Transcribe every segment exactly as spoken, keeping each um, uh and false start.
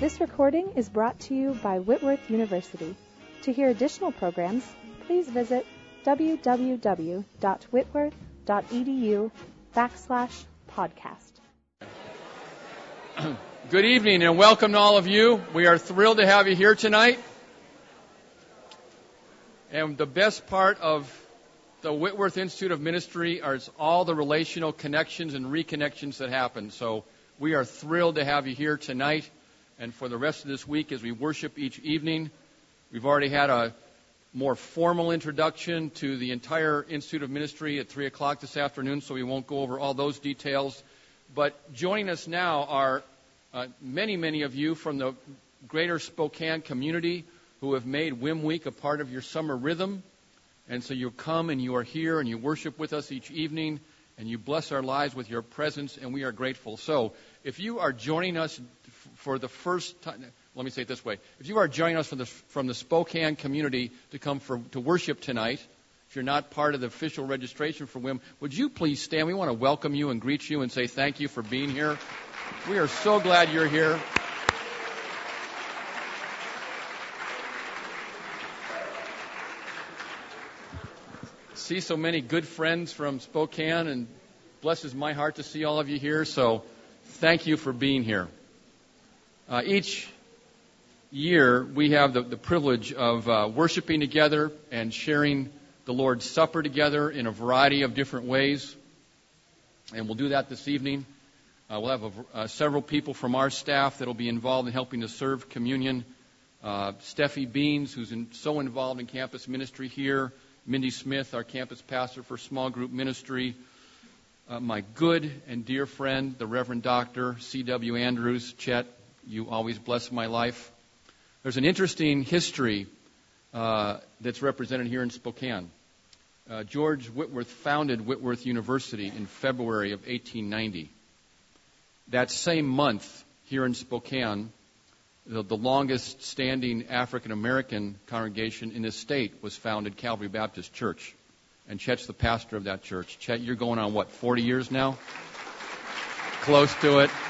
This recording is brought to you by Whitworth University. To hear additional programs, please visit www.whitworth.edu backslash podcast. Good evening and welcome to all of you. We are thrilled to have you here tonight. And the best part of the Whitworth Institute of Ministry are all the relational connections and reconnections that happen. So we are thrilled to have you here tonight and for the rest of this week as we worship each evening. We've already had a more formal introduction to the entire Institute of Ministry at three o'clock this afternoon, so we won't go over all those details. But joining us now are uh, many, many of you from the greater Spokane community who have made W I M Week a part of your summer rhythm. And so you come and you are here and you worship with us each evening and you bless our lives with your presence, and we are grateful. So if you are joining us for the first time, let me say it this way. If you are joining us from the, from the Spokane community to come for, to worship tonight, if you're not part of the official registration for W I M, would you please stand? We want to welcome you and greet you and say thank you for being here. We are so glad you're here. See so many good friends from Spokane, and blesses my heart to see all of you here. So thank you for being here. Uh, each year we have the, the privilege of uh, worshiping together and sharing the Lord's Supper together in a variety of different ways. And we'll do that this evening. Uh, we'll have a, uh, several people from our staff that will be involved in helping to serve communion. Uh, Steffi Beans, who's in, so involved in campus ministry here. Mindy Smith, our campus pastor for small group ministry. Uh, my good and dear friend, the Reverend Doctor C W Andrews. Chet, you always bless my life. There's an interesting history uh, that's represented here in Spokane. Uh, George Whitworth founded Whitworth University in February of eighteen ninety. That same month, here in Spokane, the, the longest standing African American congregation in this state was founded, Calvary Baptist Church. And Chet's the pastor of that church. Chet, you're going on, what, forty years now? Close to it.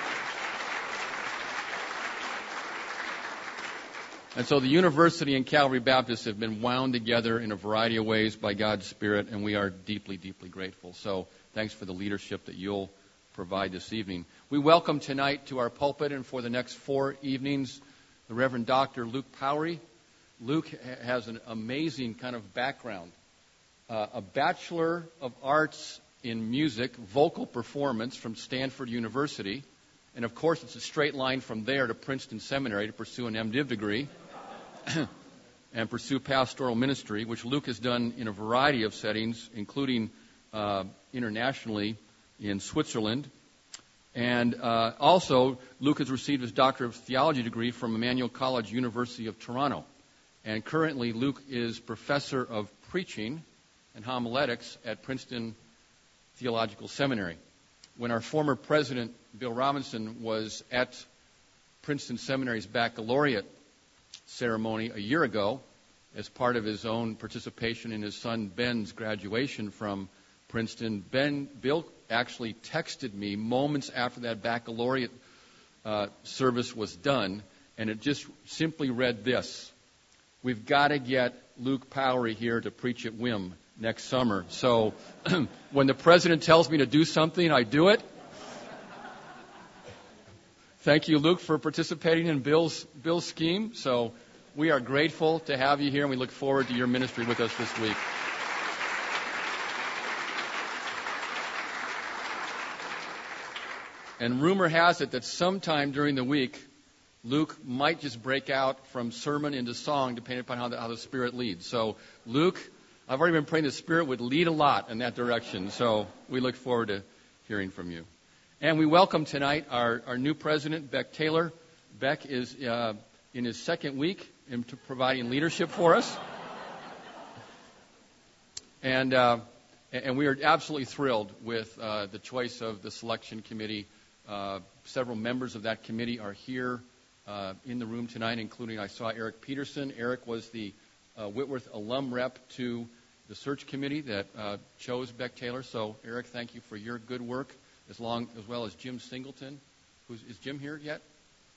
And so the university and Calvary Baptist have been wound together in a variety of ways by God's Spirit, and we are deeply, deeply grateful. So thanks for the leadership that you'll provide this evening. We welcome tonight to our pulpit and for the next four evenings the Reverend Doctor Luke Powery. Luke has an amazing kind of background. Uh, a Bachelor of Arts in Music, Vocal Performance from Stanford University. And of course, it's a straight line from there to Princeton Seminary to pursue an MDiv degree and pursue pastoral ministry, which Luke has done in a variety of settings, including uh, internationally in Switzerland. And uh, also, Luke has received his Doctor of Theology degree from Emmanuel College, University of Toronto. And currently, Luke is Professor of Preaching and Homiletics at Princeton Theological Seminary. When our former president, Bill Robinson, was at Princeton Seminary's baccalaureate ceremony a year ago, as part of his own participation in his son Ben's graduation from Princeton, Ben, Bill actually texted me moments after that baccalaureate uh, service was done, and it just simply read this: "We've got to get Luke Powery here to preach at W I M next summer." So when the president tells me to do something, I do it. Thank you, Luke, for participating in Bill's, Bill's scheme. So we are grateful to have you here, and we look forward to your ministry with us this week. And rumor has it that sometime during the week, Luke might just break out from sermon into song, depending upon how the, how the Spirit leads. So, Luke, I've already been praying the Spirit would lead a lot in that direction. So we look forward to hearing from you. And we welcome tonight our, our new president, Beck Taylor. Beck is uh, in his second week into providing leadership for us. And uh, and we are absolutely thrilled with uh, the choice of the selection committee. Uh, several members of that committee are here uh, in the room tonight, including I saw Eric Peterson. Eric was the uh, Whitworth alum rep to the search committee that uh, chose Beck Taylor. So, Eric, thank you for your good work, as long as well as Jim Singleton. Who's, is Jim here yet?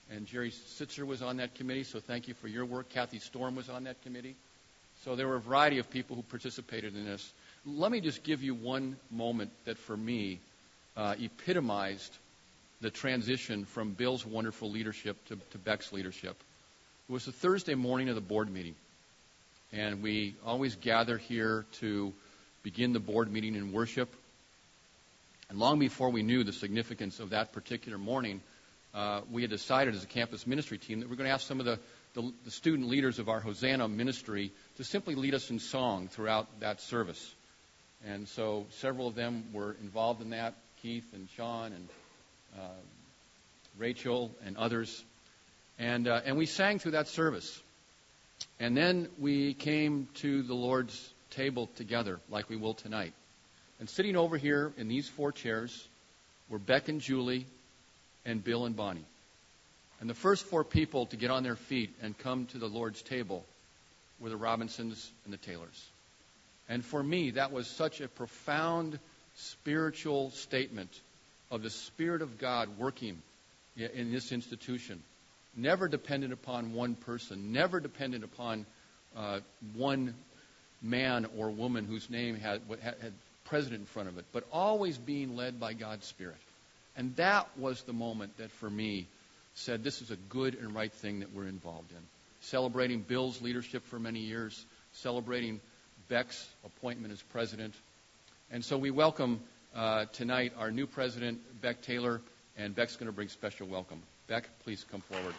And Jerry Sitzer was on that committee, so thank you for your work. Kathy Storm was on that committee. So there were a variety of people who participated in this. Let me just give you one moment that, for me, uh, epitomized the transition from Bill's wonderful leadership to, to Beck's leadership. It was the Thursday morning of the board meeting, and we always gather here to begin the board meeting in worship. And long before we knew the significance of that particular morning, uh, we had decided as a campus ministry team that we're going to ask some of the, the, the student leaders of our Hosanna ministry to simply lead us in song throughout that service. And so several of them were involved in that, Keith and Sean and uh, Rachel and others. And, uh, and we sang through that service. And then we came to the Lord's table together, like we will tonight. And sitting over here in these four chairs were Beck and Julie and Bill and Bonnie. And the first four people to get on their feet and come to the Lord's table were the Robinsons and the Taylors. And for me, that was such a profound spiritual statement of the Spirit of God working in this institution. Never dependent upon one person, never dependent upon uh, one man or woman whose name had, had, had president in front of it, but always being led by God's Spirit. And that was the moment that, for me, said this is a good and right thing that we're involved in. Celebrating Bill's leadership for many years, celebrating Beck's appointment as president. And so we welcome uh, tonight our new president, Beck Taylor, and Beck's going to bring special welcome. Beck, please come forward.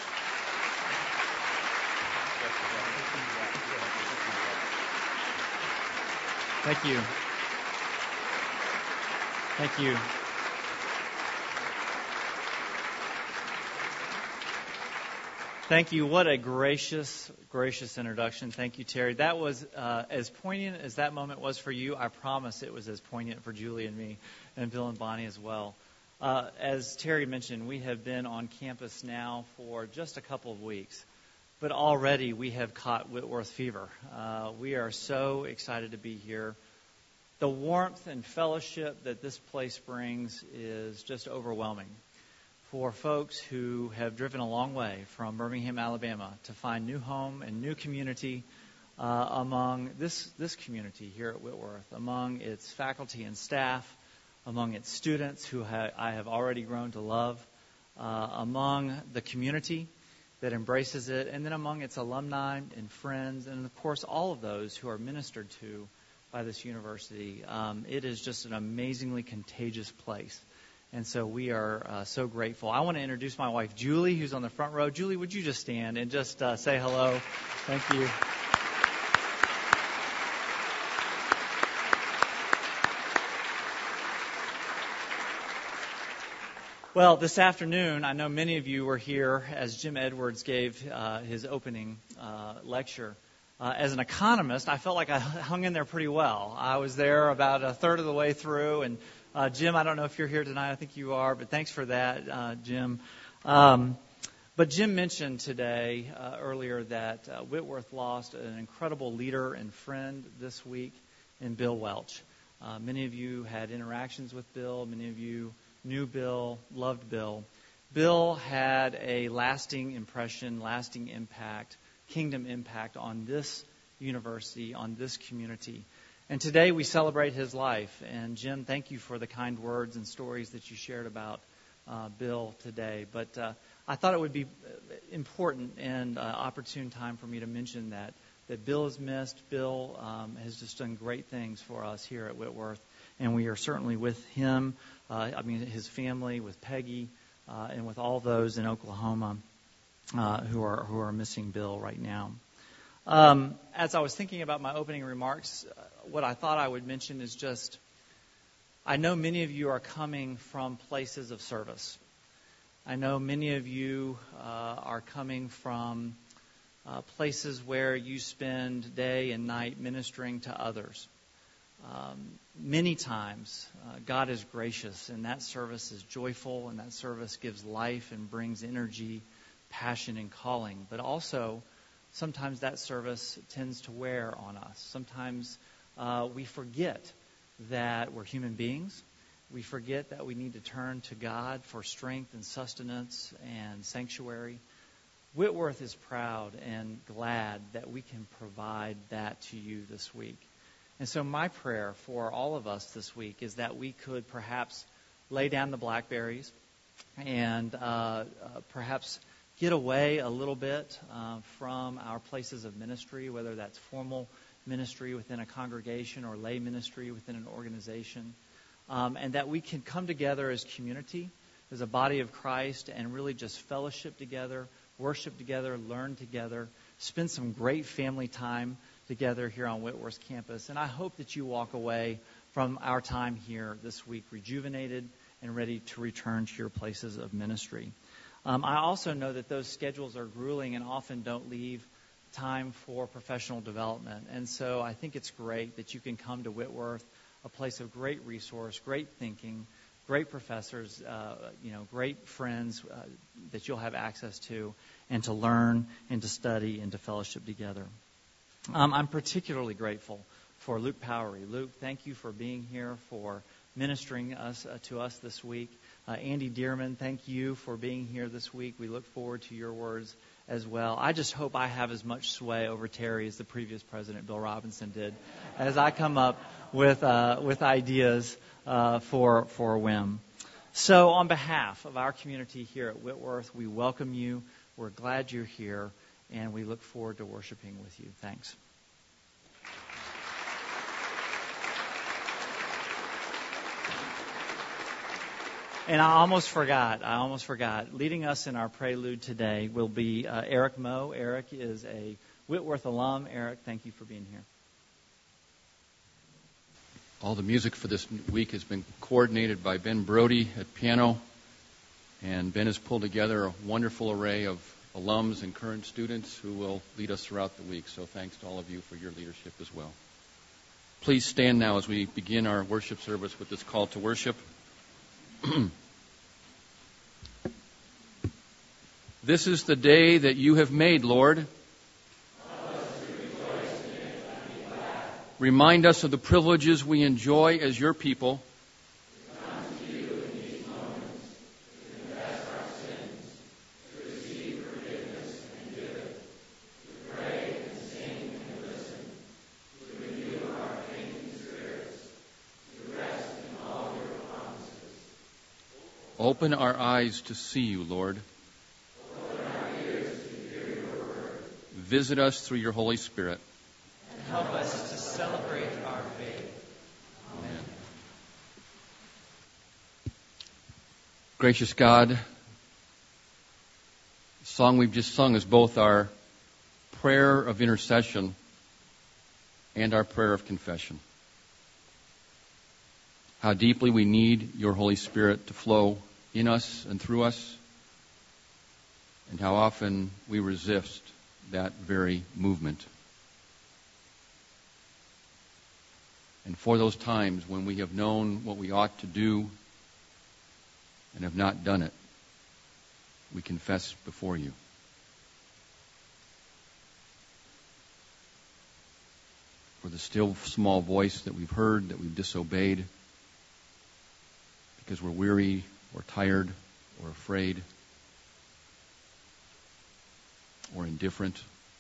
Thank you. Thank you. Thank you. What a gracious, gracious introduction. Thank you, Terry. That was uh, as poignant as that moment was for you. I promise it was as poignant for Julie and me and Bill and Bonnie as well. Uh, as Terry mentioned, we have been on campus now for just a couple of weeks, but already we have caught Whitworth fever. Uh, we are so excited to be here. The warmth and fellowship that this place brings is just overwhelming. For folks who have driven a long way from Birmingham, Alabama, to find new home and new community uh, among this, this community here at Whitworth, among its faculty and staff, among its students who ha- I have already grown to love, uh, among the community that embraces it, and then among its alumni and friends, and of course all of those who are ministered to by this university. Um, it is just an amazingly contagious place. And so we are uh, so grateful. I want to introduce my wife, Julie, who's on the front row. Julie, would you just stand and just uh, say hello? Thank you. Well, this afternoon, I know many of you were here as Jim Edwards gave uh, his opening uh, lecture. Uh, as an economist, I felt like I hung in there pretty well. I was there about a third of the way through, and uh, Jim, I don't know if you're here tonight. I think you are, but thanks for that, uh, Jim. Um, but Jim mentioned today, uh, earlier, that uh, Whitworth lost an incredible leader and friend this week in Bill Welch. Uh, many of you had interactions with Bill. Many of you knew Bill, loved Bill. Bill had a lasting impression, lasting impact, kingdom impact on this university, on this community. And today we celebrate his life. And Jim, thank you for the kind words and stories that you shared about uh, Bill today. But uh, I thought it would be important and uh, opportune time for me to mention that, that Bill is missed. Bill um, has just done great things for us here at Whitworth. And we are certainly with him, uh, I mean his family, with Peggy, uh, and with all those in Oklahoma uh, who are who are missing Bill right now. Um, as I was thinking about my opening remarks, uh, what I thought I would mention is just, I know many of you are coming from places of service. I know many of you uh, are coming from uh, places where you spend day and night ministering to others. Um, many times, uh, God is gracious, and that service is joyful, and that service gives life and brings energy, passion, and calling. But also, sometimes that service tends to wear on us. Sometimes uh, we forget that we're human beings, We forget that we need to turn to God for strength and sustenance and sanctuary. Whitworth is proud and glad that we can provide that to you this week. And so my prayer for all of us this week is that we could perhaps lay down the blackberries and uh, uh, perhaps get away a little bit uh, from our places of ministry, whether that's formal ministry within a congregation or lay ministry within an organization, um, and that we can come together as community, as a body of Christ, and really just fellowship together, worship together, learn together, spend some great family time together here on Whitworth's campus. And I hope that you walk away from our time here this week rejuvenated and ready to return to your places of ministry. Um, I also know that those schedules are grueling and often don't leave time for professional development. And so I think it's great that you can come to Whitworth, a place of great resource, great thinking, great professors, uh, you know, great friends uh, that you'll have access to, and to learn and to study and to fellowship together. Um, I'm particularly grateful for Luke Powery. Luke, thank you for being here, for ministering us uh, to us this week. Uh, Andy Dearman, thank you for being here this week. We look forward to your words as well. I just hope I have as much sway over Terry as the previous president, Bill Robinson, did, as I come up with uh, with ideas uh, for for W I M. So on behalf of our community here at Whitworth, we welcome you. We're glad you're here, and we look forward to worshiping with you. Thanks. And I almost forgot, I almost forgot, leading us in our prelude today will be uh, Eric Moe. Eric is a Whitworth alum. Eric, thank you for being here. All the music for this week has been coordinated by Ben Brody at piano, and Ben has pulled together a wonderful array of alums and current students who will lead us throughout the week. So thanks to all of you for your leadership as well. Please stand now as we begin our worship service with this call to worship. This is the day that you have made, Lord. Remind us of the privileges we enjoy as your people. Open our eyes to see you, Lord. Open our ears to hear your word. Visit us through your Holy Spirit. And help us to celebrate our faith. Amen. Gracious God, the song we've just sung is both our prayer of intercession and our prayer of confession. How deeply we need your Holy Spirit to flow in us and through us, and how often we resist that very movement. And for those times when we have known what we ought to do and have not done it, we confess before you. For the still small voice that we've heard, that we've disobeyed, because we're weary or tired or afraid or indifferent.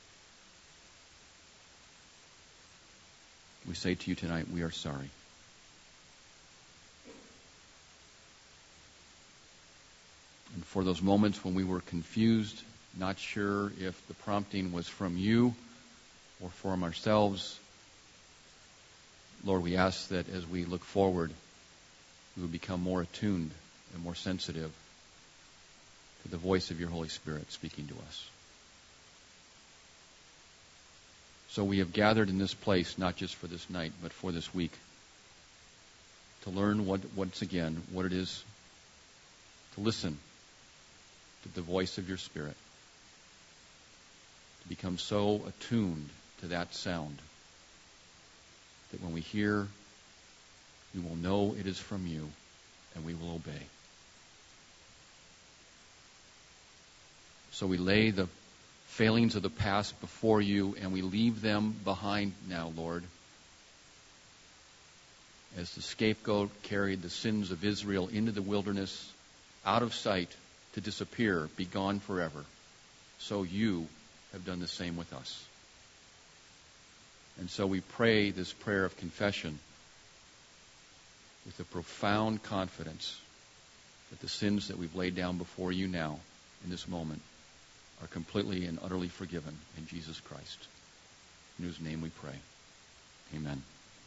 We say to you tonight, we are sorry. And for those moments when we were confused, not sure if the prompting was from you or from ourselves, Lord, we ask that as we look forward, we will become more attuned and more sensitive to the voice of your Holy Spirit speaking to us. So we have gathered in this place not just for this night, but for this week, to learn what, once again what it is to listen to the voice of your Spirit, to become so attuned to that sound that when we hear, we will know it is from you, and we will obey. So we lay the failings of the past before you, and we leave them behind now, Lord. as the scapegoat carried the sins of Israel into the wilderness, out of sight, to disappear, be gone forever, so you have done the same with us. And so we pray this prayer of confession with a profound confidence that the sins that we've laid down before you now, in this moment, are completely and utterly forgiven in Jesus Christ, in whose name we pray. Amen.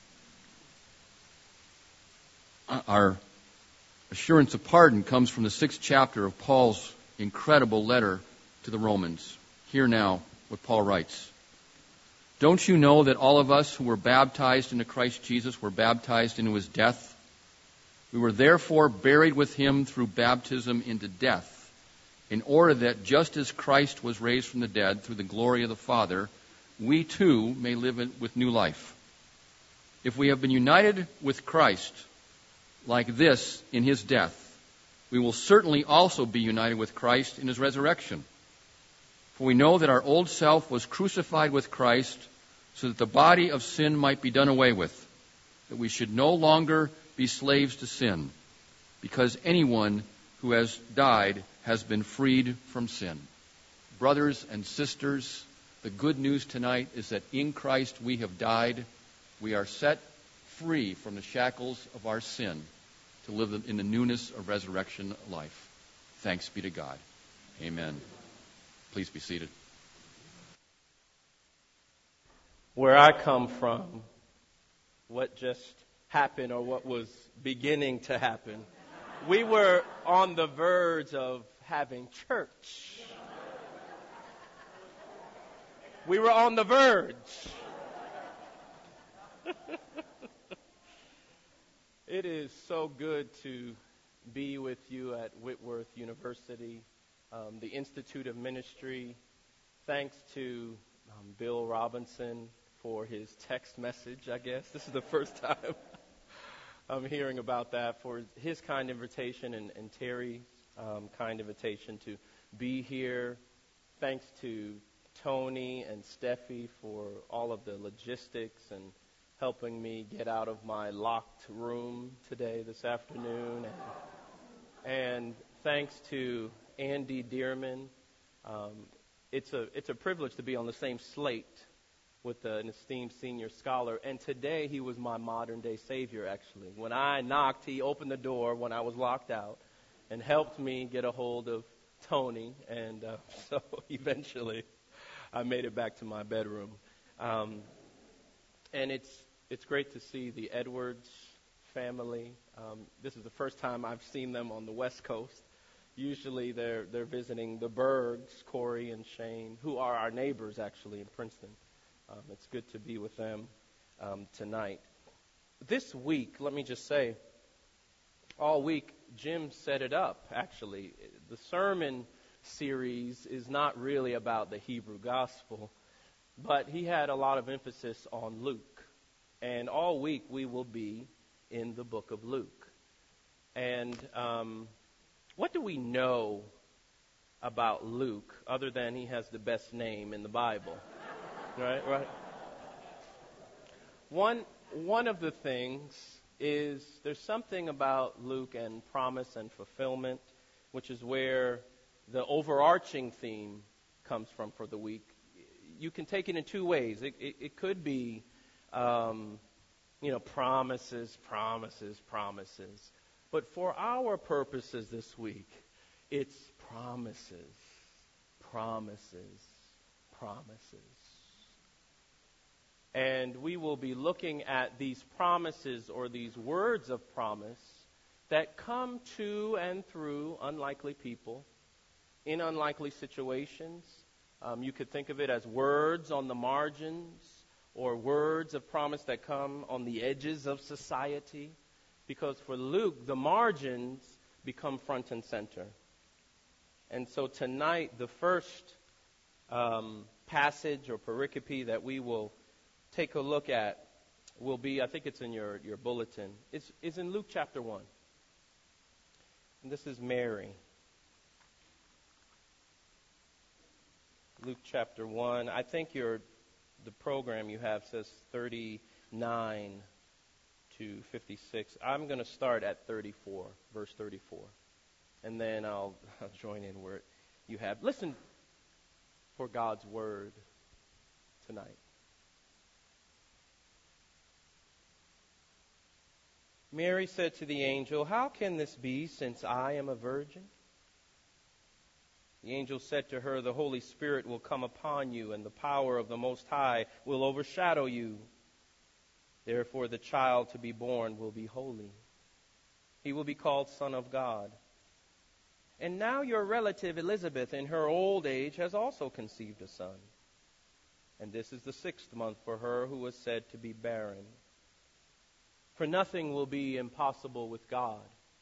Our assurance of pardon comes from the sixth chapter of Paul's incredible letter to the Romans. Hear now what Paul writes. Don't you know that all of us who were baptized into Christ Jesus were baptized into his death? We were therefore buried with him through baptism into death, in order that just as Christ was raised from the dead through the glory of the Father, we too may live with new life. If we have been united with Christ like this in his death, we will certainly also be united with Christ in his resurrection. For we know that our old self was crucified with Christ so that the body of sin might be done away with, that we should no longer be slaves to sin, because anyone who has died has been freed from sin. Brothers and sisters, the good news tonight is that in Christ we have died. We are set free from the shackles of our sin to live in the newness of resurrection life. Thanks be to God. Amen. Please be seated. Where I come from, what just happened or what was beginning to happen, we were on the verge of having church. We were on the verge. It is so good to be with you at Whitworth University, um, the Institute of Ministry. Thanks to um, Bill Robinson for his text message, I guess. This is the first time I'm hearing about that, for his kind invitation and, and Terry's um, kind invitation to be here. Thanks to Tony and Steffi for all of the logistics and helping me get out of my locked room today, this afternoon. And, and thanks to Andy Dearman. Um, it's a it's a privilege to be on the same slate with an esteemed senior scholar. And today he was my modern-day savior, actually. When I knocked, he opened the door when I was locked out and helped me get a hold of Tony. And uh, so eventually I made it back to my bedroom. Um, and it's it's great to see the Edwards family. Um, this is the first time I've seen them on the West Coast. Usually they're they're visiting the Bergs, Corey and Shane, who are our neighbors, actually, in Princeton. Um, it's good to be with them um, tonight. This week, let me just say, all week, Jim set it up, actually. The sermon series is not really about the Hebrew gospel, but he had a lot of emphasis on Luke. And all week we will be in the book of Luke. And um, what do we know about Luke other than he has the best name in the Bible? Right, right. One one of the things is there's something about Luke and promise and fulfillment, which is where the overarching theme comes from for the week. You can take it in two ways. It, it, it could be, um, you know, promises, promises, promises. But for our purposes this week, it's promises, promises, promises. And we will be looking at these promises or these words of promise that come to and through unlikely people in unlikely situations. Um, you could think of it as words on the margins or words of promise that come on the edges of society. Because for Luke, the margins become front and center. And so tonight, the first um, passage or pericope that we will take a look at will be, I think it's in your, your bulletin, it's, it's in Luke chapter one. And this is Mary. Luke chapter one. I think your the program you have says thirty-nine to fifty-six. I'm going to start at thirty-four, verse thirty-four. And then I'll, I'll join in where you have. Listen for God's word tonight. Mary said to the angel, "How can this be, since I am a virgin?" The angel said to her, "The Holy Spirit will come upon you, and the power of the Most High will overshadow you. Therefore the child to be born will be holy. He will be called Son of God. And now your relative Elizabeth, in her old age, has also conceived a son. And this is the sixth month for her who was said to be barren. For nothing will be impossible with God."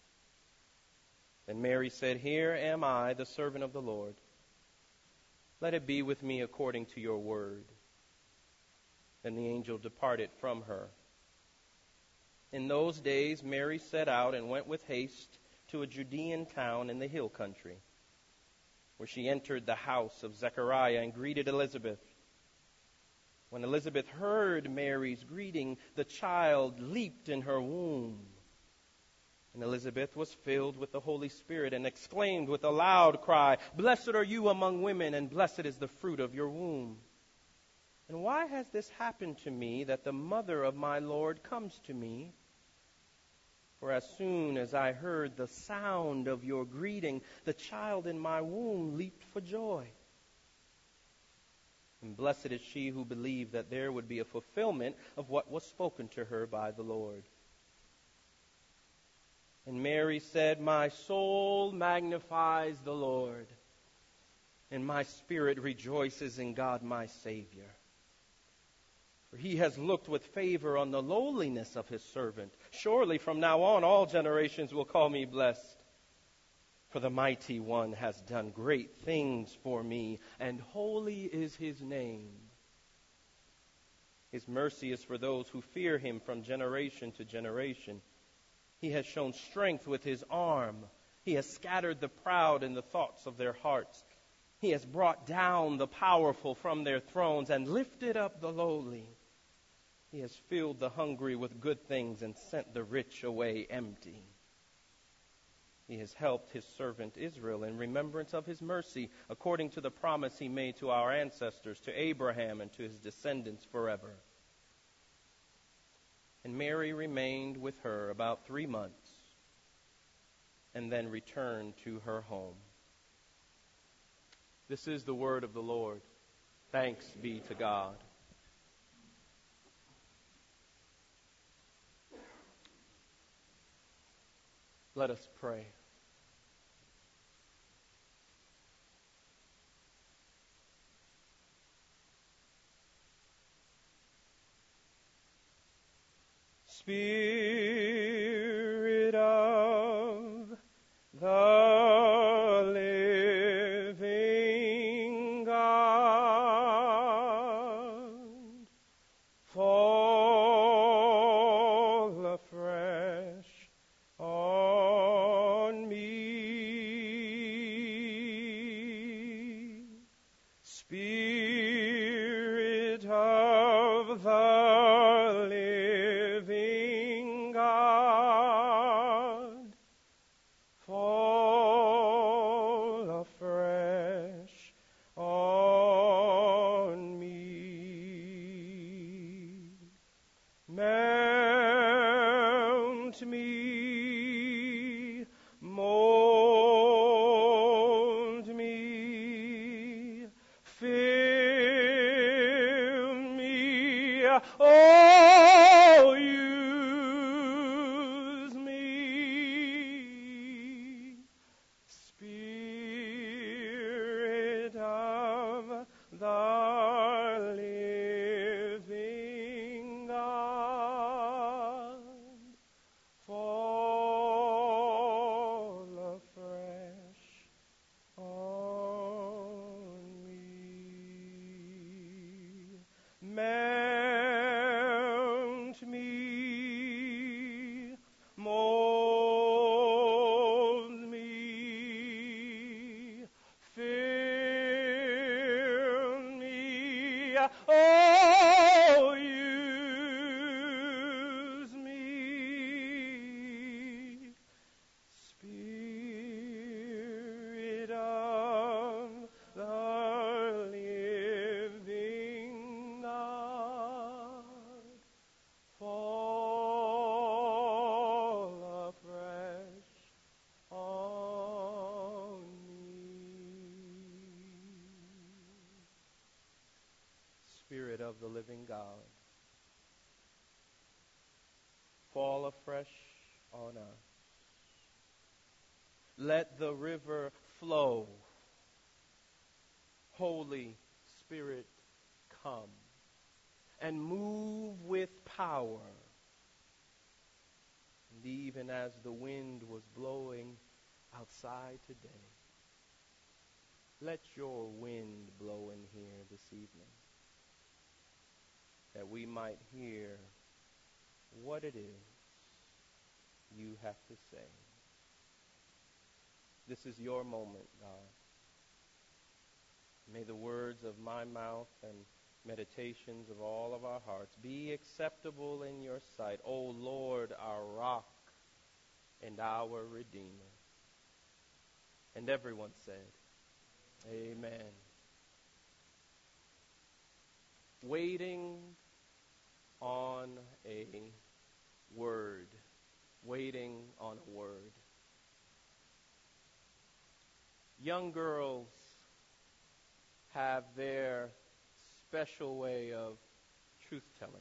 And Mary said, "Here am I, the servant of the Lord. Let it be with me according to your word." Then the angel departed from her. In those days Mary set out and went with haste to a Judean town in the hill country, where she entered the house of Zechariah and greeted Elizabeth. When Elizabeth heard Mary's greeting, the child leaped in her womb. And Elizabeth was filled with the Holy Spirit and exclaimed with a loud cry, "Blessed are you among women, and blessed is the fruit of your womb. And why has this happened to me, that the mother of my Lord comes to me? For as soon as I heard the sound of your greeting, the child in my womb leaped for joy. And blessed is she who believed that there would be a fulfillment of what was spoken to her by the Lord." And Mary said, "My soul magnifies the Lord, and my spirit rejoices in God my Savior. For he has looked with favor on the lowliness of his servant. Surely from now on all generations will call me blessed. For the Mighty One has done great things for me, and holy is his name. His mercy is for those who fear him from generation to generation. He has shown strength with his arm. He has scattered the proud in the thoughts of their hearts. He has brought down the powerful from their thrones and lifted up the lowly. He has filled the hungry with good things and sent the rich away empty. He has helped his servant Israel in remembrance of his mercy, according to the promise he made to our ancestors, to Abraham and to his descendants forever." And Mary remained with her about three months, and then returned to her home. This is the word of the Lord. Thanks be to God. Let us pray. Spirit of the living God, fall afresh on me. Spirit of the living God, fall afresh on me. Mount me, mold me, fill me, oh, use me. Spirit of the living God, fall afresh on me. Mount of the living God, fall afresh on us. Let the river flow. Holy Spirit, come and move with power. And even as the wind was blowing outside today, let your wind blow in here this evening, that we might hear what it is you have to say. This is your moment, God. May the words of my mouth and meditations of all of our hearts be acceptable in your sight, O Lord, our rock and our Redeemer. And everyone said, amen. Waiting on a word. Waiting on a word. Young girls have their special way of truth-telling.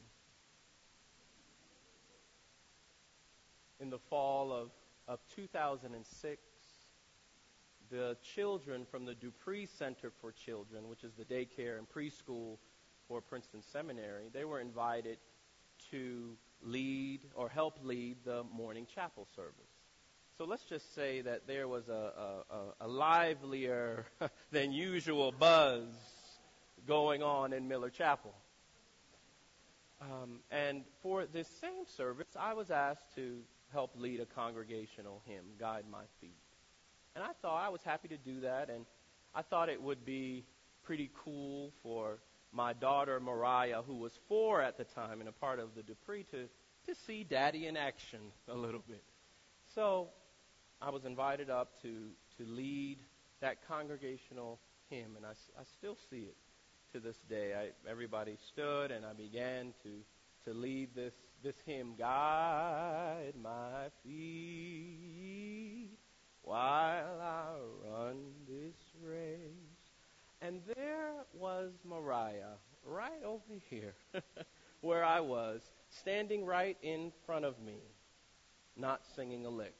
In the fall of, of two thousand six, the children from the Dupree Center for Children, which is the daycare and preschool for Princeton Seminary, they were invited to lead or help lead the morning chapel service. So let's just say that there was a, a, a livelier than usual buzz going on in Miller Chapel. Um, and for this same service, I was asked to help lead a congregational hymn, Guide My Feet. And I thought I was happy to do that, and I thought it would be pretty cool for my daughter Mariah, who was four at the time and a part of the Dupree, to, to see Daddy in action a little bit. So I was invited up to, to lead that congregational hymn, and I, I still see it to this day. I, everybody stood, and I began to, to lead this, this hymn, Guide my feet while I run this race. And there was Mariah, right over here, where I was, standing right in front of me, not singing a lick.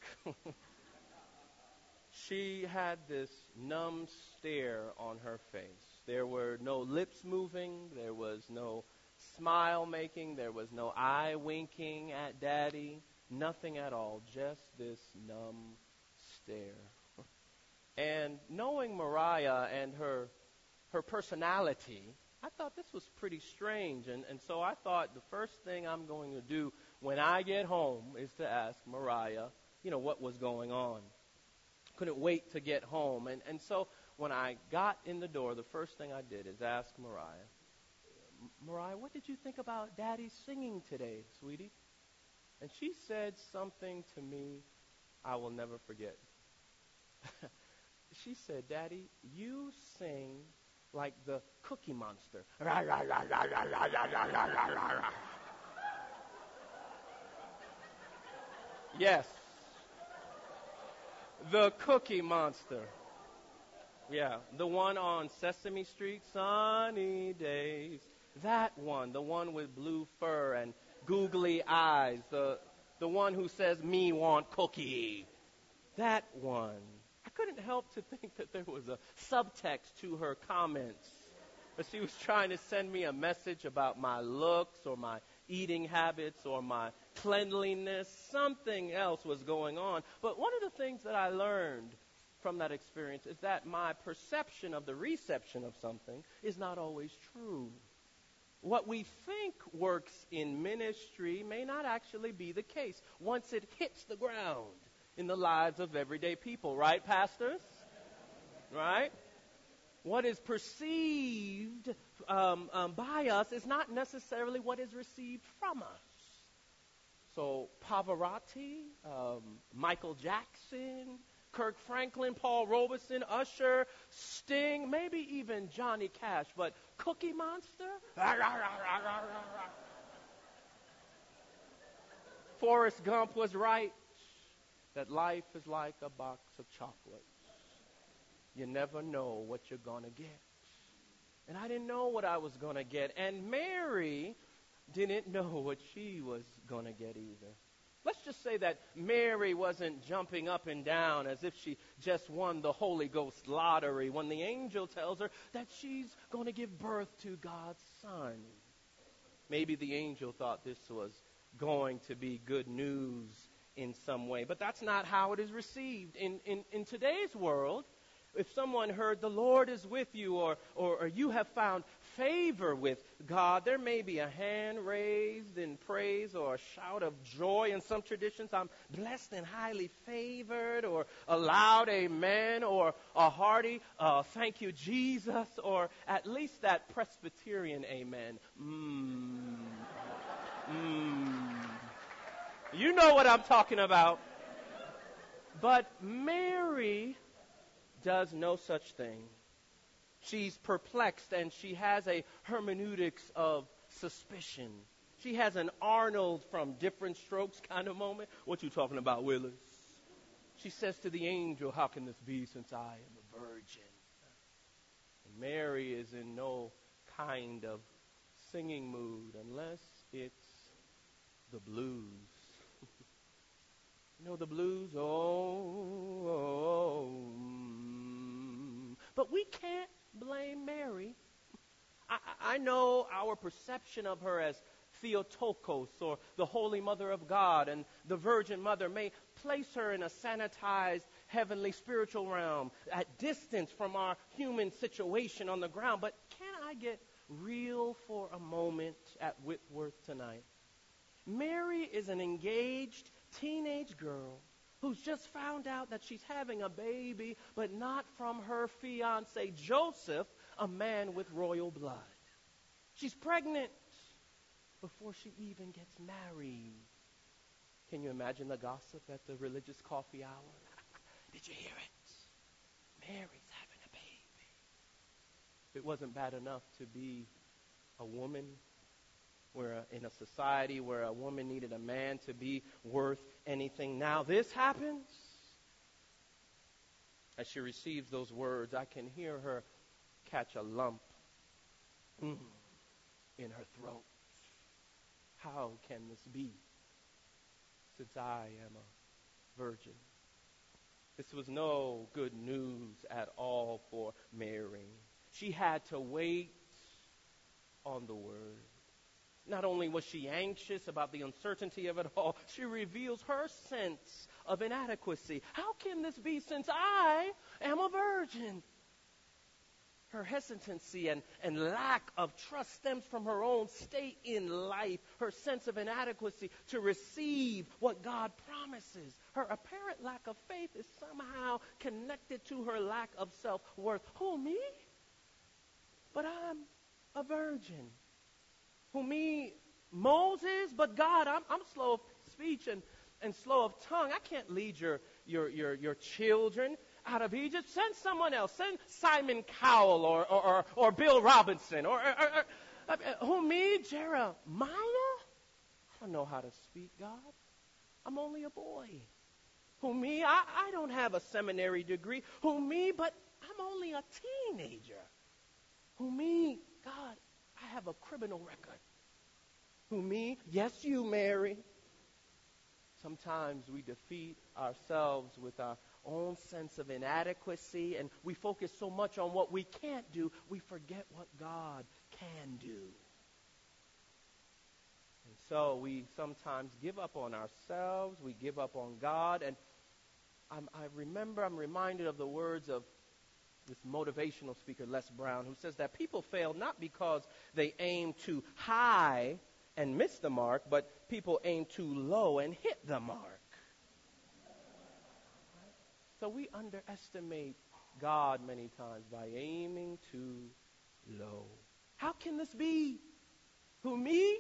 She had this numb stare on her face. There were no lips moving. There was no smile making. There was no eye winking at Daddy. Nothing at all. Just this numb stare. And knowing Mariah and her her personality, I thought this was pretty strange. And, and so I thought the first thing I'm going to do when I get home is to ask Mariah, you know, what was going on. Couldn't wait to get home. And, and so when I got in the door, the first thing I did is ask Mariah, Mariah, what did you think about Daddy singing today, sweetie? And she said something to me I will never forget. She said, Daddy, you sing like the Cookie Monster. Yes. The Cookie Monster. Yeah, the one on Sesame Street, Sunny Days. That one, the one with blue fur and googly eyes. The, the one who says, me want cookie. That one. I couldn't help to think that there was a subtext to her comments. But she was trying to send me a message about my looks or my eating habits or my cleanliness. Something else was going on. But one of the things that I learned from that experience is that my perception of the reception of something is not always true. What we think works in ministry may not actually be the case once it hits the ground in the lives of everyday people. Right, pastors? Right? What is perceived um, um, by us is not necessarily what is received from us. So Pavarotti, um, Michael Jackson, Kirk Franklin, Paul Robeson, Usher, Sting, maybe even Johnny Cash, but Cookie Monster? Forrest Gump was right that life is like a box of chocolates. You never know what you're going to get. And I didn't know what I was going to get. And Mary didn't know what she was going to get either. Let's just say that Mary wasn't jumping up and down as if she just won the Holy Ghost lottery when the angel tells her that she's going to give birth to God's Son. Maybe the angel thought this was going to be good news in some way, but that's not how it is received. In, in, in today's world, if someone heard the Lord is with you, or, or, or you have found favor with God, there may be a hand raised in praise or a shout of joy. In some traditions, I'm blessed and highly favored, or a loud amen, or a hearty uh, thank you, Jesus, or at least that Presbyterian amen. Mmm. Mmm. You know what I'm talking about. But Mary does no such thing. She's perplexed, and she has a hermeneutics of suspicion. She has an Arnold from Different Strokes kind of moment. What you talking about, Willis? She says to the angel, how can this be since I am a virgin? And Mary is in no kind of singing mood unless it's the blues. You know the blues? Oh, oh, mm. But we can't blame Mary. I, I know our perception of her as Theotokos, or the Holy Mother of God, and the Virgin Mother may place her in a sanitized heavenly spiritual realm at distance from our human situation on the ground. But can I get real for a moment at Whitworth tonight? Mary is an engaged teenage girl who's just found out that she's having a baby, but not from her fiancé Joseph, a man with royal blood. She's pregnant before she even gets married. Can you imagine the gossip at the religious coffee hour? Did you hear it? Mary's having a baby. If it wasn't bad enough to be a woman, where uh, in a society where a woman needed a man to be worth anything, now this happens. As she receives those words, I can hear her catch a lump mm, in her throat. How can this be, since I am a virgin? This was no good news at all for Mary. She had to wait on the word. Not only was she anxious about the uncertainty of it all, she reveals her sense of inadequacy. How can this be since I am a virgin? Her hesitancy and, and lack of trust stems from her own state in life, her sense of inadequacy to receive what God promises. Her apparent lack of faith is somehow connected to her lack of self-worth. Who, me? But I'm a virgin. Who, me? Moses? But God, I'm, I'm slow of speech and, and slow of tongue. I can't lead your, your, your, your children out of Egypt. Send someone else. Send Simon Cowell or, or, or, or Bill Robinson. Or, or, or, or who, me? Jeremiah? I don't know how to speak, God. I'm only a boy. Who, me? I, I don't have a seminary degree. Who, me? But I'm only a teenager. Who, me? God, I have a criminal record. Who, me? Yes, you, Mary. Sometimes we defeat ourselves with our own sense of inadequacy, and we focus so much on what we can't do, we forget what God can do. And so we sometimes give up on ourselves, we give up on God, and I'm, I remember, I'm reminded of the words of this motivational speaker, Les Brown, who says that people fail not because they aim too high and miss the mark, but people aim too low and hit the mark. So we underestimate God many times by aiming too low. How can this be? Who, me?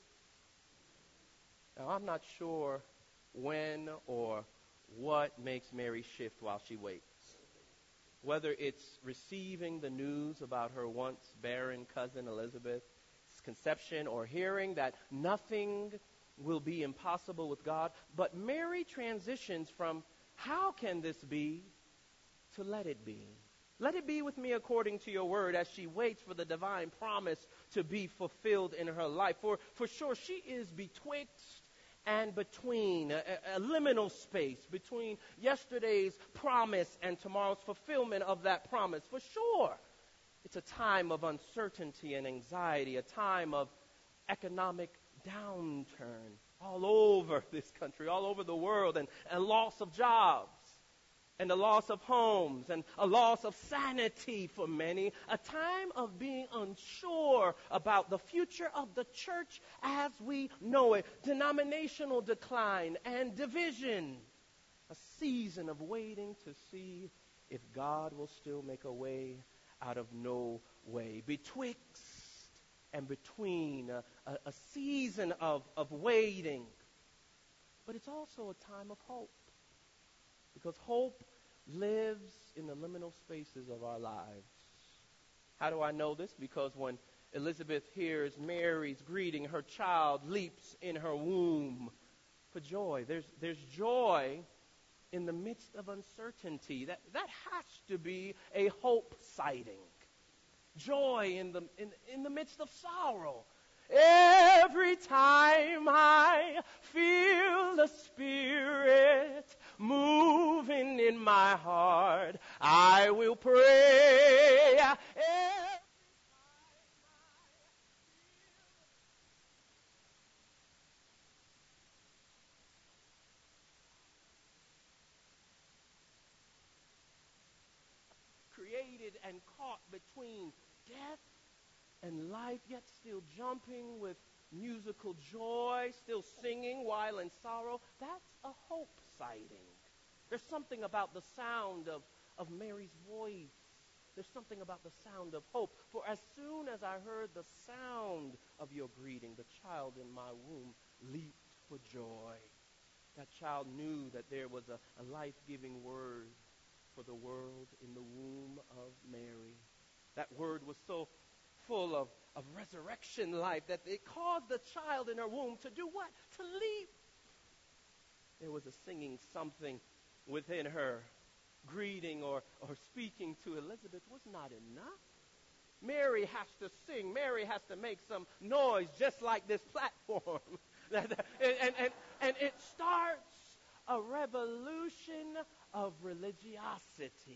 Now, I'm not sure when or what makes Mary shift while she waits. Whether it's receiving the news about her once barren cousin Elizabeth's conception, or hearing that nothing will be impossible with God. But Mary transitions from how can this be to let it be. Let it be with me according to your word as she waits for the divine promise to be fulfilled in her life. For, for sure, she is betwixt and between, a, a liminal space between yesterday's promise and tomorrow's fulfillment of that promise. For sure, it's a time of uncertainty and anxiety, a time of economic downturn all over this country, all over the world, and, and loss of jobs, and a loss of homes, and a loss of sanity for many, a time of being unsure about the future of the church as we know it, denominational decline and division, a season of waiting to see if God will still make a way out of no way, betwixt and between, a, a, a season of, of waiting. But it's also a time of hope, because hope lives in the liminal spaces of our lives. How do I know this? Because when Elizabeth hears Mary's greeting, her child leaps in her womb for joy. There's, there's joy in the midst of uncertainty. That, that has to be a hope sighting. Joy in the, in, in the midst of sorrow. Every time I feel the Spirit moving in my heart, I will pray. Every created and caught between death and life, yet still jumping with musical joy, still singing while in sorrow. That's a hope sighting. There's something about the sound of, of Mary's voice. There's something about the sound of hope. For as soon as I heard the sound of your greeting, the child in my womb leaped for joy. That child knew that there was a, a life-giving word for the world in the womb of Mary. That word was so full of, of resurrection life that it caused the child in her womb to do what? To leap. There was a singing something within her. Greeting or, or speaking to Elizabeth was not enough. Mary has to sing. Mary has to make some noise just like this platform. and, and, and, and it starts a revolution of religiosity.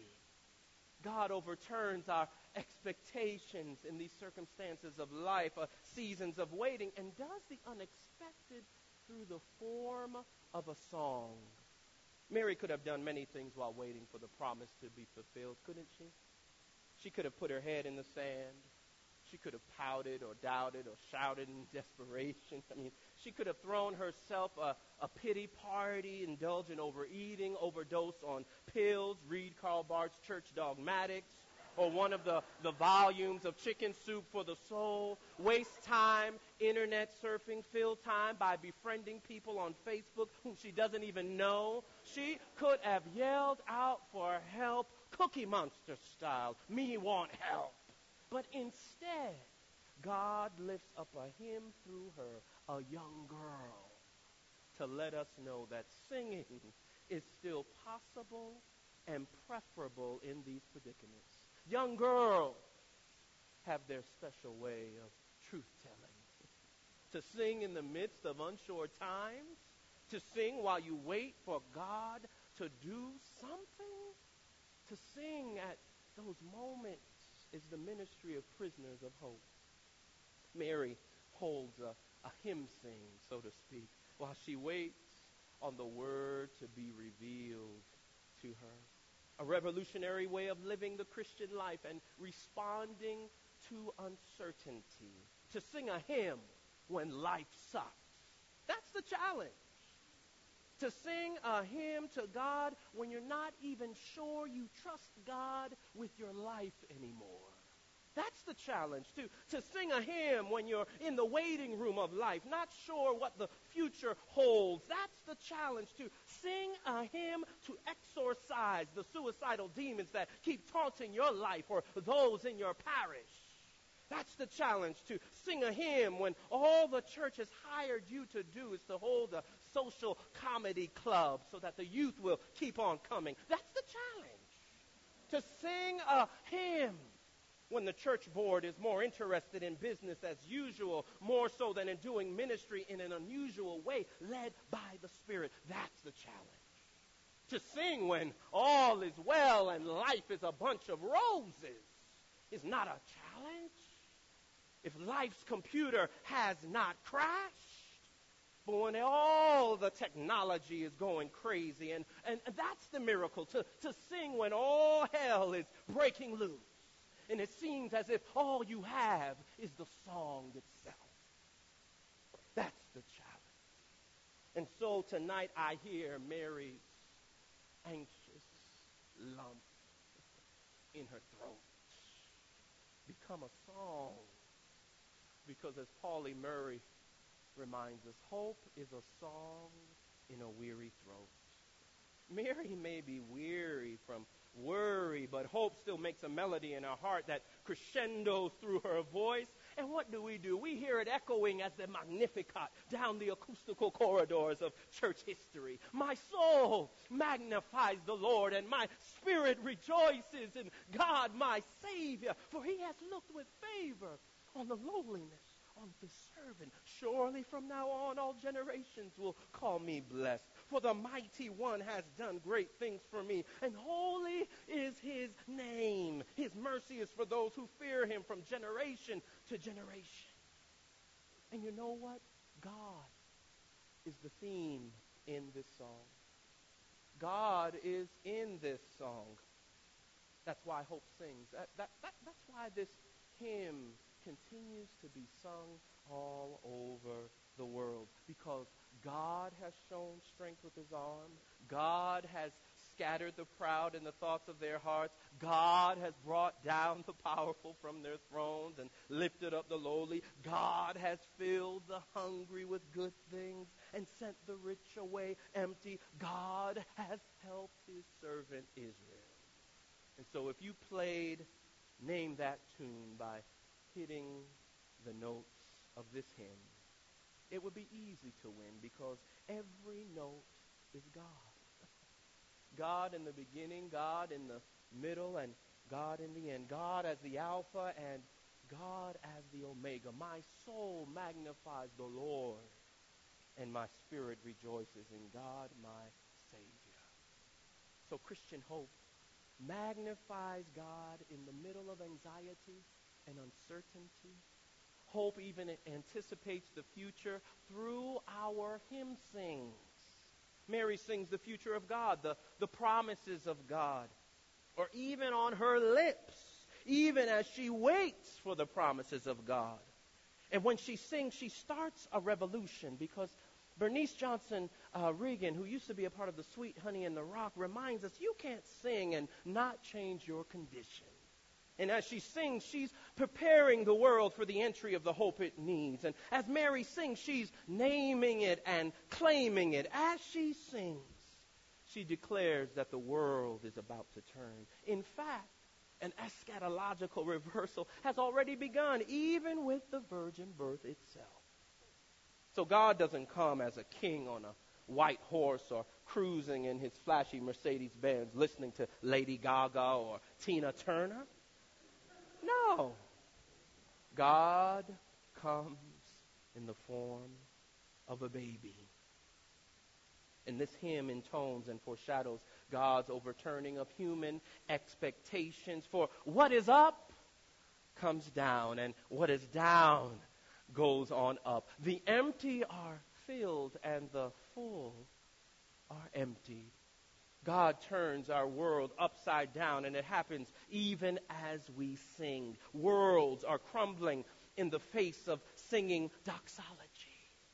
God overturns our expectations in these circumstances of life, uh, seasons of waiting, and does the unexpected through the form of a song. Mary could have done many things while waiting for the promise to be fulfilled, couldn't she? She could have put her head in the sand. She could have pouted or doubted or shouted in desperation. I mean, she could have thrown herself a, a pity party, indulge in overeating, overdose on pills, read Karl Barth's Church Dogmatics, or one of the, the volumes of Chicken Soup for the Soul, waste time internet surfing, fill time by befriending people on Facebook whom she doesn't even know. She could have yelled out for help, Cookie Monster style, me want help. But instead, God lifts up a hymn through her, a young girl, to let us know that singing is still possible and preferable in these predicaments. Young girls have their special way of truth-telling. To sing in the midst of unsure times, to sing while you wait for God to do something, to sing at those moments is the ministry of prisoners of hope. Mary holds a, a hymn sing, so to speak, while she waits on the word to be revealed to her. A revolutionary way of living the Christian life and responding to uncertainty. To sing a hymn when life sucks. That's the challenge. To sing a hymn to God when you're not even sure you trust God with your life anymore. That's the challenge, too. To sing a hymn when you're in the waiting room of life, not sure what the future holds. That's the challenge, to sing a hymn to exorcise the suicidal demons that keep taunting your life or those in your parish. That's the challenge, to sing a hymn when all the church has hired you to do is to hold a social comedy club so that the youth will keep on coming. That's the challenge. to sing a hymn when the church board is more interested in business as usual, more so than in doing ministry in an unusual way, led by the Spirit. That's the challenge. To sing when all is well and life is a bunch of roses is not a challenge. If life's computer has not crashed, but when all the technology is going crazy, and, and, and that's the miracle, to, to sing when all hell is breaking loose. And it seems as if all you have is the song itself. That's the challenge. And so tonight I hear Mary's anxious lump in her throat become a song. Because as Pauli Murray reminds us, hope is a song in a weary throat. Mary may be weary from worry, but hope still makes a melody in her heart that crescendos through her voice. And what do we do? We hear it echoing as the Magnificat down the acoustical corridors of church history. My soul magnifies the Lord, and my spirit rejoices in God my Savior, for he has looked with favor on the lowliness of his servant. Surely from now on all generations will call me blessed. For the mighty one has done great things for me, and holy is his name. His mercy is for those who fear him from generation to generation. And you know what? God is the theme in this song. God is in this song. That's why hope sings. That, that, that, that's why this hymn continues to be sung all over the world, because God has shown strength with his arm. God has scattered the proud in the thoughts of their hearts. God has brought down the powerful from their thrones and lifted up the lowly. God has filled the hungry with good things and sent the rich away empty. God has helped his servant Israel. And so if you played Name That Tune by hitting the notes of this hymn, it would be easy to win, because every note is God. God in the beginning, God in the middle, and God in the end. God as the Alpha and God as the Omega. My soul magnifies the Lord, and my spirit rejoices in God my Savior. So Christian hope magnifies God in the middle of anxiety and uncertainty. Hope even anticipates the future through our hymn sings. Mary sings the future of God, the, the promises of God, or even on her lips, even as she waits for the promises of God. And when she sings, she starts a revolution, because Bernice Johnson uh, Regan, who used to be a part of the Sweet Honey in the Rock, reminds us you can't sing and not change your condition. And as she sings, she's preparing the world for the entry of the hope it needs. And as Mary sings, she's naming it and claiming it. As she sings, she declares that the world is about to turn. In fact, an eschatological reversal has already begun, even with the virgin birth itself. So God doesn't come as a king on a white horse or cruising in his flashy Mercedes-Benz listening to Lady Gaga or Tina Turner. No. God comes in the form of a baby. And this hymn intones and foreshadows God's overturning of human expectations. For what is up comes down, and what is down goes on up. The empty are filled, and the full are emptied. God turns our world upside down, and it happens even as we sing. Worlds are crumbling in the face of singing doxology.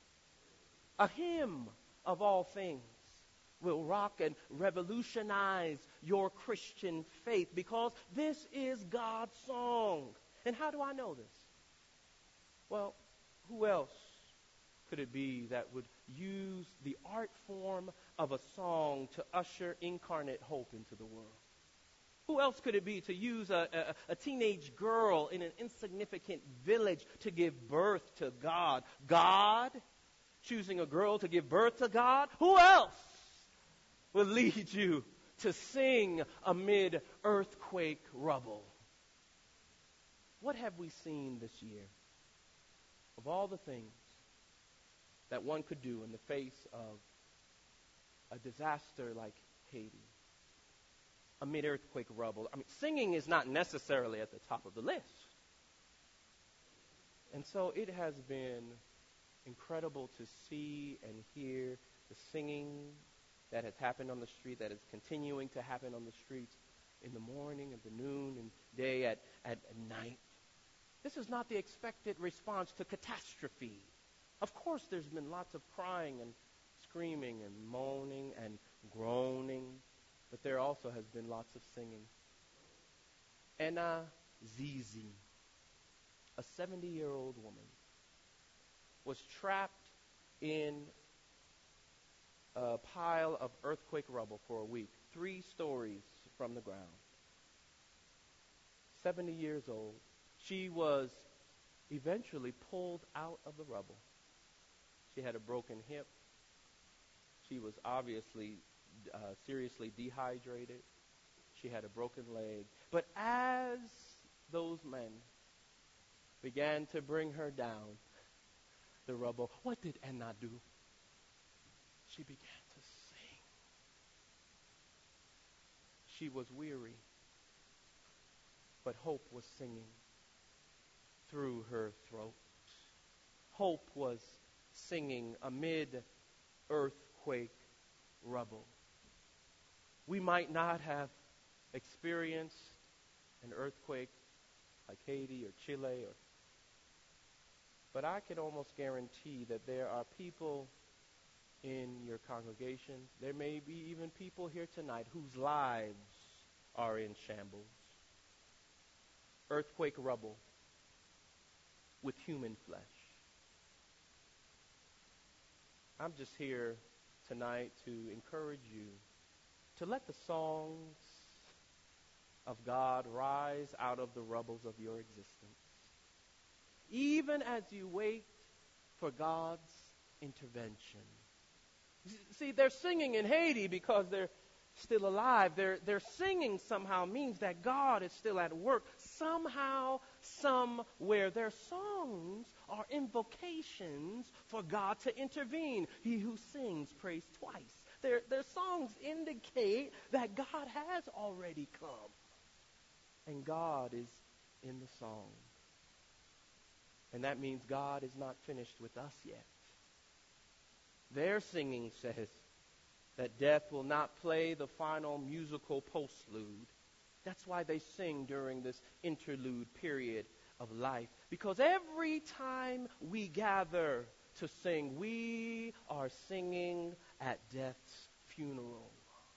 A hymn of all things will rock and revolutionize your Christian faith, because this is God's song. And how do I know this? Well, who else could it be that would use the art form of a song to usher incarnate hope into the world? Who else could it be to use a, a, a teenage girl in an insignificant village to give birth to God? God choosing a girl to give birth to God? Who else will lead you to sing amid earthquake rubble. What have we seen this year? Of all the things that one could do in the face of a disaster like Haiti, amid earthquake rubble. I mean, singing is not necessarily at the top of the list. And so it has been incredible to see and hear the singing that has happened on the street, that is continuing to happen on the streets in the morning, at the noon, and day, at, at, at night. This is not the expected response to catastrophe. Of course, there's been lots of crying and screaming and moaning and groaning, but there also has been lots of singing. Anna Zizi, a seventy-year-old woman, was trapped in a pile of earthquake rubble for a week, three stories from the ground. seventy years old. She was eventually pulled out of the rubble. She had a broken hip. She was obviously uh, seriously dehydrated. She had a broken leg. But as those men began to bring her down the rubble, what did Anna do? She began to sing. She was weary, but hope was singing through her throat. Hope was singing amid earthquake rubble. We might not have experienced an earthquake like Haiti or Chile, or, but I can almost guarantee that there are people in your congregation, there may be even people here tonight whose lives are in shambles. Earthquake rubble with human flesh. I'm just here tonight to encourage you to let the songs of God rise out of the rubbles of your existence, even as you wait for God's intervention. See, they're singing in Haiti because they're still alive. Their, their singing somehow means that God is still at work. Somehow, somewhere, their songs are invocations for God to intervene. He who sings prays twice. Their, their songs indicate that God has already come. And God is in the song. And that means God is not finished with us yet. Their singing says that death will not play the final musical postlude. That's why they sing during this interlude period of life. Because every time we gather to sing, we are singing at death's funeral.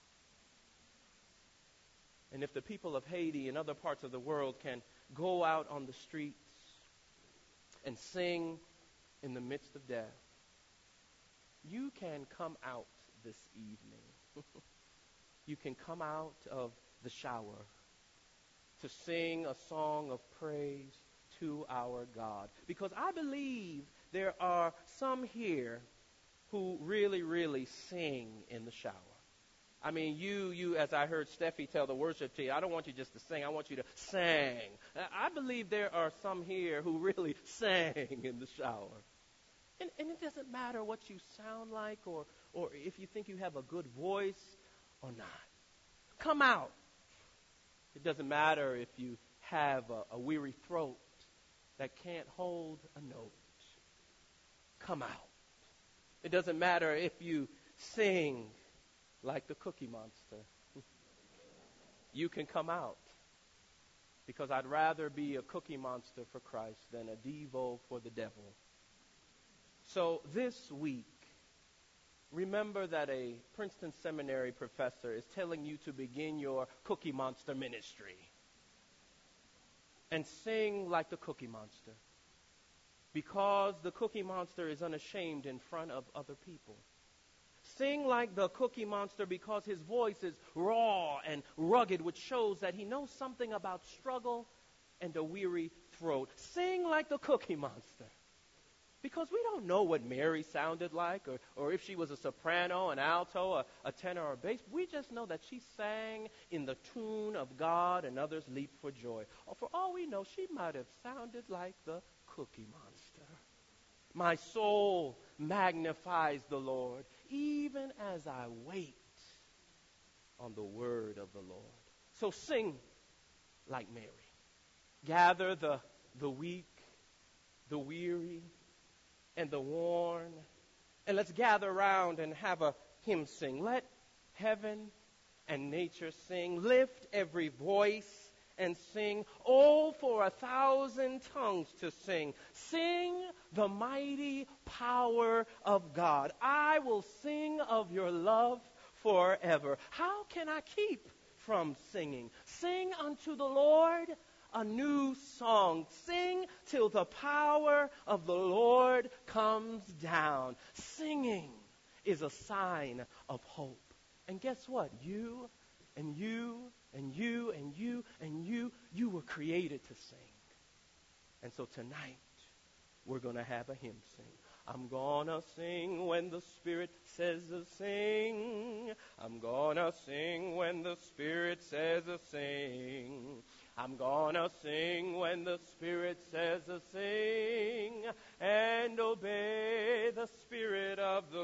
And if the people of Haiti and other parts of the world can go out on the streets and sing in the midst of death, you can come out this evening. You can come out of the shower to sing a song of praise to our God. Because I believe there are some here who really, really sing in the shower. I mean, you, you, as I heard Steffi tell the worship team, I don't want you just to sing, I want you to sing. I believe there are some here who really sang in the shower. And, and it doesn't matter what you sound like or, or if you think you have a good voice or not. Come out. It doesn't matter if you have a, a weary throat that can't hold a note. Come out. It doesn't matter if you sing like the Cookie Monster. You can come out. Because I'd rather be a Cookie Monster for Christ than a Devo for the devil. So this week, remember that a Princeton Seminary professor is telling you to begin your Cookie Monster ministry. And sing like the Cookie Monster. Because the Cookie Monster is unashamed in front of other people. Sing like the Cookie Monster because his voice is raw and rugged, which shows that he knows something about struggle and a weary throat. Sing like the Cookie Monster Because we don't know what Mary sounded like, or, or if she was a soprano, an alto, a, a tenor, or a bass. We just know that she sang in the tune of God, and others leaped for joy. Or for all we know, she might have sounded like the Cookie Monster. My soul magnifies the Lord, even as I wait on the word of the Lord. So sing like Mary. Gather the, the weak, the weary, and the worn, and let's gather around and have a hymn sing. Let heaven and nature sing. Lift every voice and sing. Oh, for a thousand tongues to sing. Sing the mighty power of God. I will sing of your love forever. How can I keep from singing? Sing unto the Lord a new song. Sing till the power of the Lord comes down. Singing is a sign of hope. And guess what? You and you and you and you and you, you were created to sing. And so tonight, we're going to have a hymn sing. I'm gonna sing when the Spirit says to sing. I'm gonna sing when the Spirit says to sing. I'm gonna sing when the Spirit says to sing, and obey the Spirit of the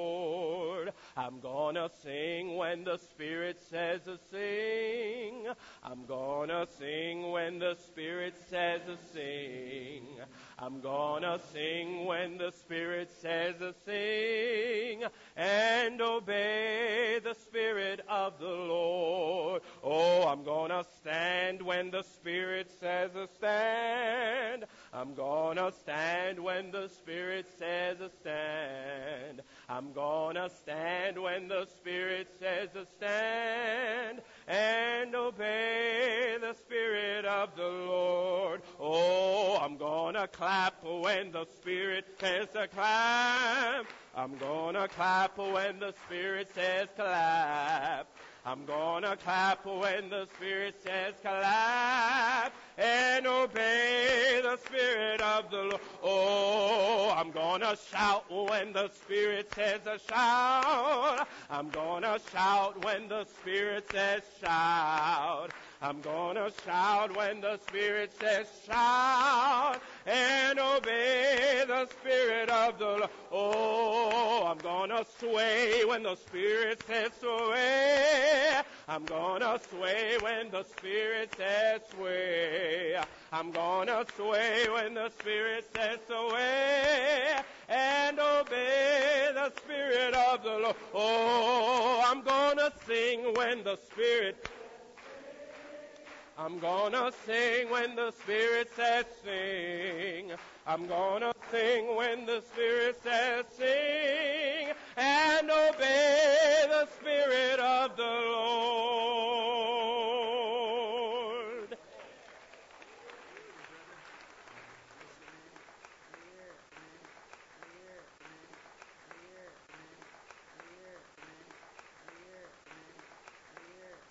Lord. I'm gonna sing when the Spirit says to sing. I'm gonna sing when the Spirit says to sing. I'm gonna sing when the Spirit says to sing, and obey the Spirit of the Lord. Oh, I'm gonna stand when the Spirit says to stand. I'm gonna stand when the Spirit says to stand. I'm gonna stand when the Spirit says to stand, and obey the Spirit of the Lord. Oh, I'm gonna clap when the Spirit says to clap. I'm gonna clap when the Spirit says clap. I'm gonna clap when the Spirit says clap, and obey the Spirit of the Lord. Oh, I'm gonna shout when the Spirit says to shout. I'm gonna shout when the Spirit says shout. I'm gonna shout when the Spirit says shout, and obey the Spirit of the Lord. Oh, I'm gonna sway when the Spirit says sway. I'm gonna sway when the Spirit says sway. I'm gonna sway when the Spirit says sway, and obey the Spirit of the Lord. Oh, I'm gonna sing when the Spirit I'm gonna sing when the Spirit says sing. I'm gonna sing when the Spirit says sing, and obey the Spirit of the Lord.